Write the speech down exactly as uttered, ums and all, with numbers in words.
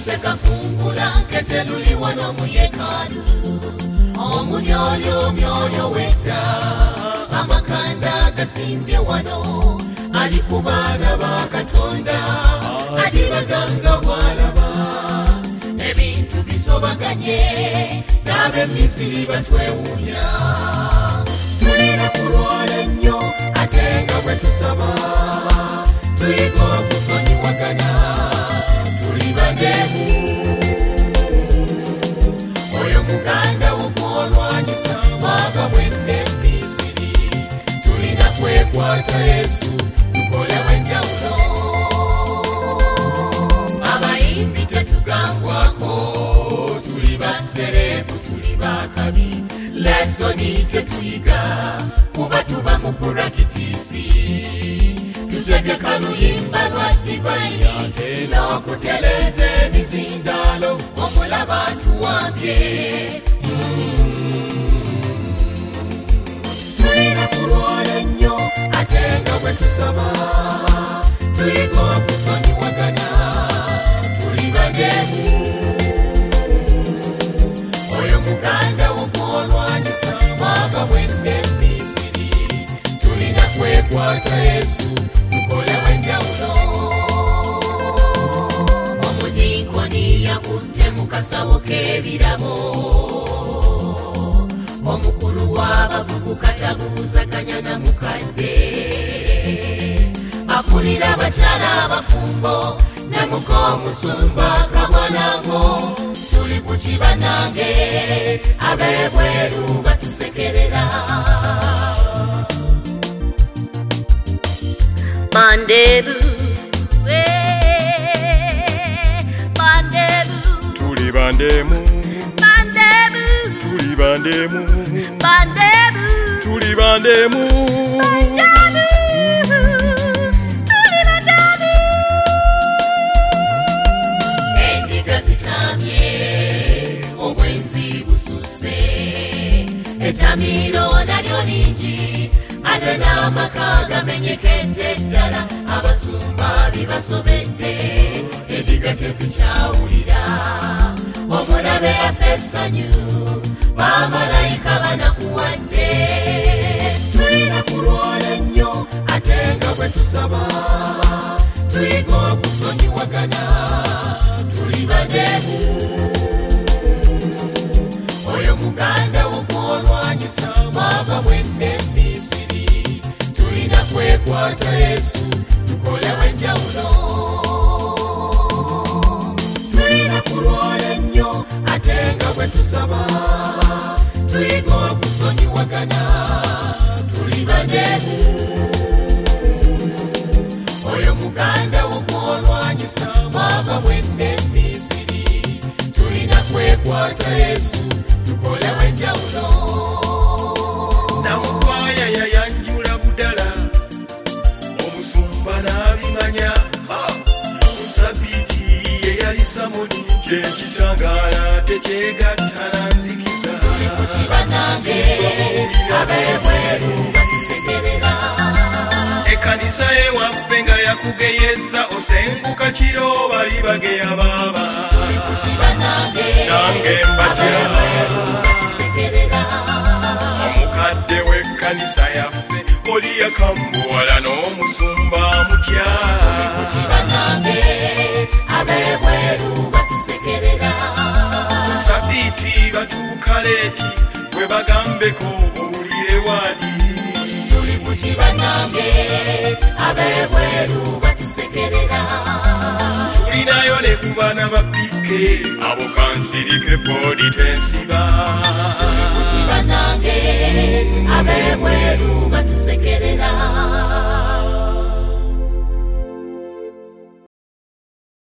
luseka fungula nketululi wano mu yekaalu omulyolyo myoyo wedda amakanda gasimbye wano ali ku baana ba Katonda alibaganga bwalaba ebintu bisobaganye n'ab'Emisiri batwewuunya tulina kulwala ennyo ate nga bwe tusaba tuyiga okusonyiwagana tuli bageemu oyo muganda wo gw'olwanyisa mwaka bwenne Misiri tulina kwekwata Yesu tukole wenjawulo abayimbi tetugangwako tuli baserebu tuli bakabi lesoni tetuyiga kuba tuba mu purakitisi tutegeka luyimba lwa divine n'okuteleza emizindalo omulaba tuwambye tulina kulwala ennyo ate nga bwe tusaba tuyiga okusonyiwagana tuli bageemu oyo muganda wo gw'olwanyisa mwaka bwenne Misiri tulina kwekwata Yesu tukole wenjawulo omudiikoni yakutte mu kasawo k'ebirabo omukulu w'abavubuka tabuuzaganya na mukadde akulira abakyala abafumbo ne muko omusumba kabwanango tuli ku kibanange ab'ebweru batusekerera bandebu bandebu tuli bandemu bandebu tuli bandemu bandebu tuli bandemu endiga zitamye obwenzi bususe etamiro nalyo lingi ate n'amaka gamenyekedde ddala abasumba bibasobedde endiga tezikyawulira omulabe afa essanyu bamalayika banakuwadde tulina kulwala ennyo ate nga bwe tusaba tuyiga okusonyiwagana tuli bageemu oyo muganda wo gw'olwanyisa mwaka bwenne Misiri tulina kwekwata Yesu tukole wenjawulo tulina kulwala ennyo ate nga bwe tusaba tuyiga okusonyiwagana tuli bageemu oyo muganda wo gw'olwanyisa mwaka bwenne Misiri tulina kwekwata Yesu tukole wenjawulo namukwaya yayanjula budala omusumba n'abimanya musabiti yeyali Samoni kyekitangaala tekyegattala nzikiza tuli ku kibanange ab'ebweru batusekerera ekkanisa ewaffe nga yakugeyeza osenguka kiro bali bageya baaba tuli ku kibanange nange mbatya batusekerera omukadde w'ekkanisa yaffe oli yakambuwala n'omusumba mutya tuli ku kibanange ab'ebweru batusekerera sabiiti batuuka leeti bwe bagambeko owulire waadi tuli ku kibanange ab'ebweru batusekerera tulinayo ne ku baana ba pike abo kansirike boodi tensiba tuli ku kibanange ab'ebweru